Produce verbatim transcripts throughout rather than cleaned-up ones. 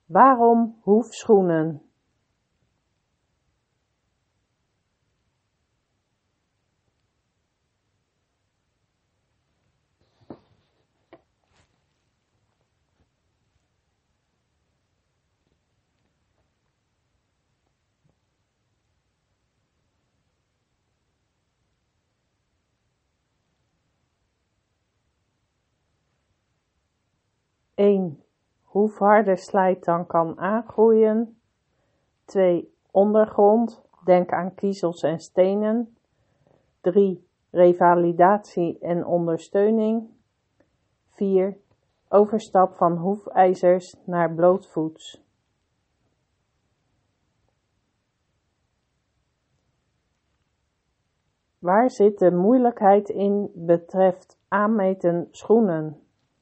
Waarom hoefschoenen? één. Hoe harder slijtang kan aangroeien. twee. Ondergrond, denk aan kiezels en stenen. drie. Revalidatie en ondersteuning. vier. Overstap van hoefijzers naar blootvoets. Waar zit de moeilijkheid in betreft aanmeten schoenen?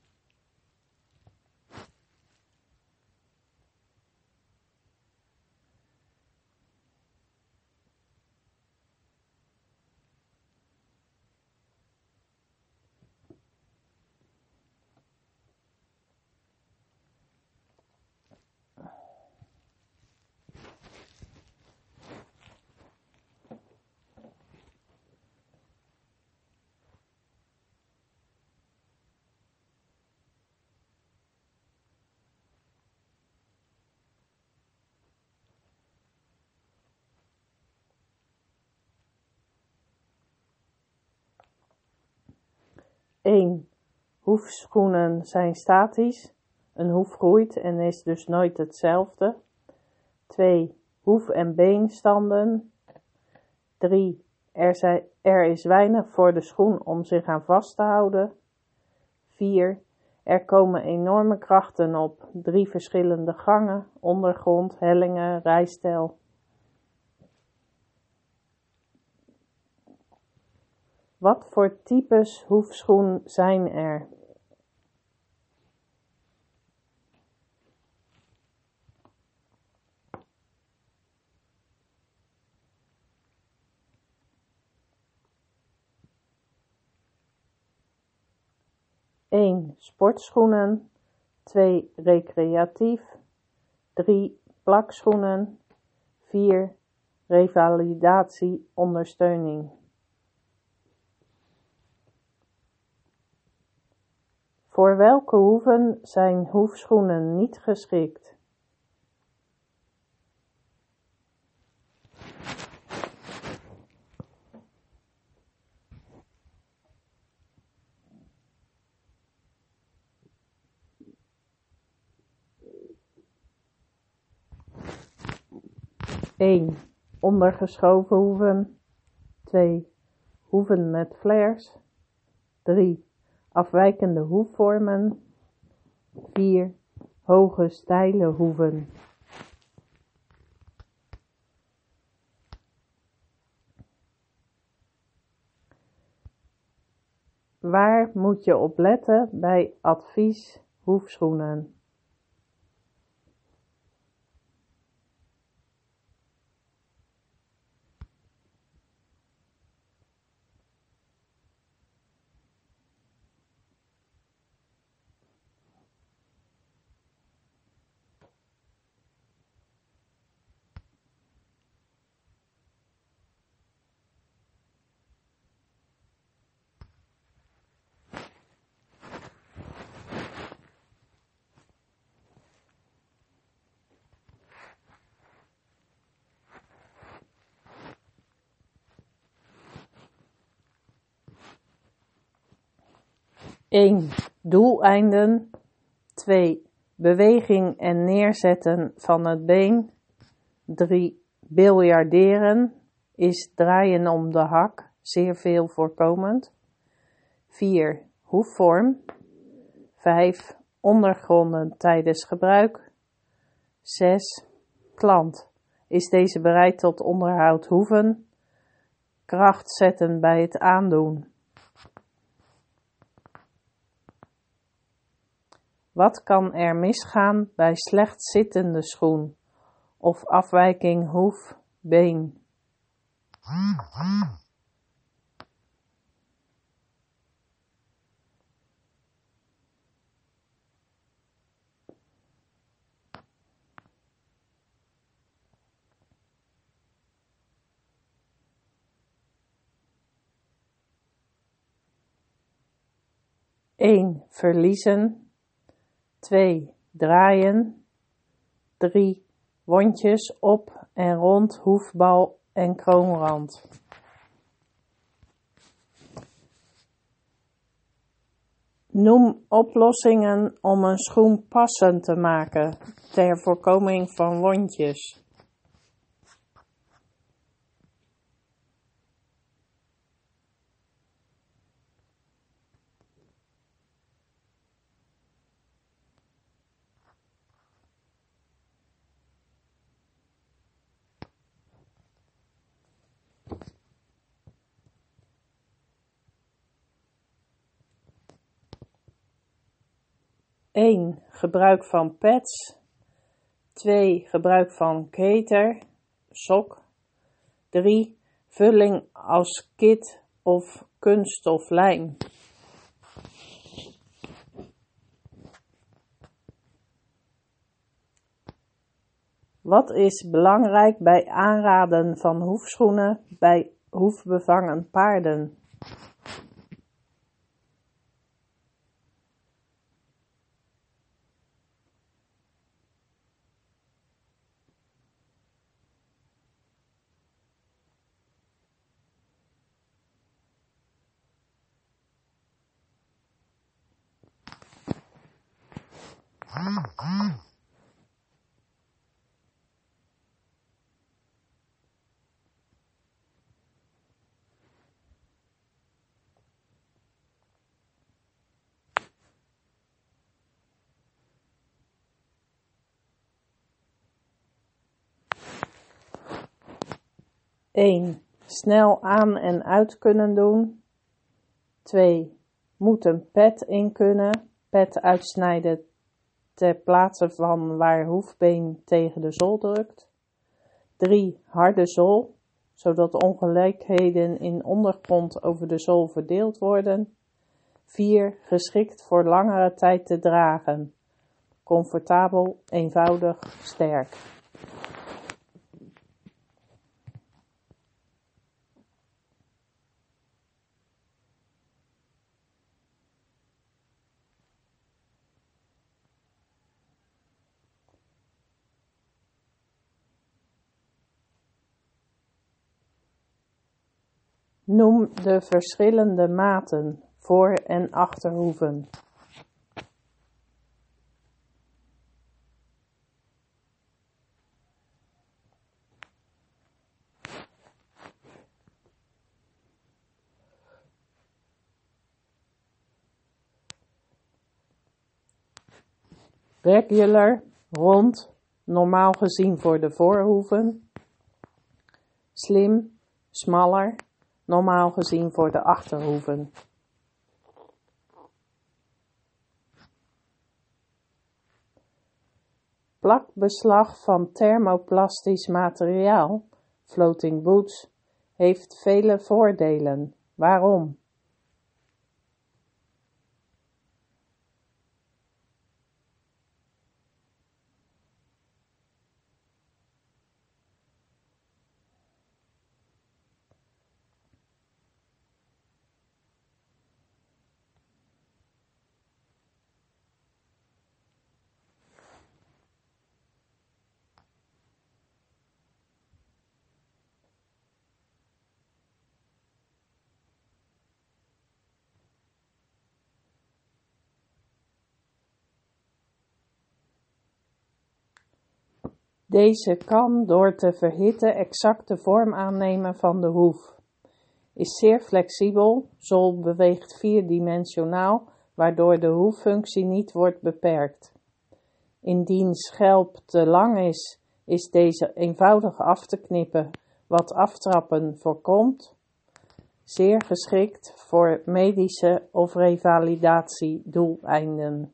één. Hoefschoenen zijn statisch. Een hoef groeit en is dus nooit hetzelfde. twee. Hoef- en beenstanden. drie. Er, zijn, er is weinig voor de schoen om zich aan vast te houden. vier. Er komen enorme krachten op drie verschillende gangen, ondergrond, hellingen, rijstijl. Wat voor types hoefschoen zijn er? één. Sportschoenen. twee. Recreatief. drie. Plakschoenen. vier. Revalidatie, ondersteuning. Voor welke hoeven zijn hoefschoenen niet geschikt? één. Ondergeschoven hoeven. twee. Hoeven met flares. drie. Afwijkende hoefvormen. vier. Hoge steile hoeven. Waar moet je op letten bij advies hoefschoenen? één. Doeleinden. twee. Beweging en neerzetten van het been. drie. Biljarderen is draaien om de hak, zeer veel voorkomend. vier. Hoefvorm. vijf. Ondergronden tijdens gebruik. zes. Klant. Is deze bereid tot onderhoud hoeven? Kracht zetten bij het aandoen. Wat kan er misgaan bij slecht zittende schoen of afwijking hoef, been? één. Verliezen. twee. Draaien. drie. Wondjes op en rond hoefbal en kroonrand. Noem oplossingen om een schoen passend te maken ter voorkoming van wondjes. één. Gebruik van pads. twee. Gebruik van keter, sok. drie. Vulling als kit of kunststof lijm. Wat is belangrijk bij aanraden van hoefschoenen bij hoefbevangen paarden? één. Snel aan en uit kunnen doen. twee. Moet een pad in kunnen. Pad uitsnijden ter plaatse van waar hoefbeen tegen de zool drukt. drie. Harde zool, zodat ongelijkheden in ondergrond over de zool verdeeld worden. vier. Geschikt voor langere tijd te dragen. Comfortabel, eenvoudig, sterk. Noem de verschillende maten, voor- en achterhoeven. Regular, rond, normaal gezien voor de voorhoeven. Slim, smaller, normaal gezien voor de achterhoeven. Plakbeslag van thermoplastisch materiaal, floating boots, heeft vele voordelen. Waarom? Deze kan door te verhitten exact de vorm aannemen van de hoef. Is zeer flexibel, zool beweegt vierdimensionaal, waardoor de hoeffunctie niet wordt beperkt. Indien schelp te lang is, is deze eenvoudig af te knippen, wat aftrappen voorkomt. Zeer geschikt voor medische of revalidatiedoeleinden.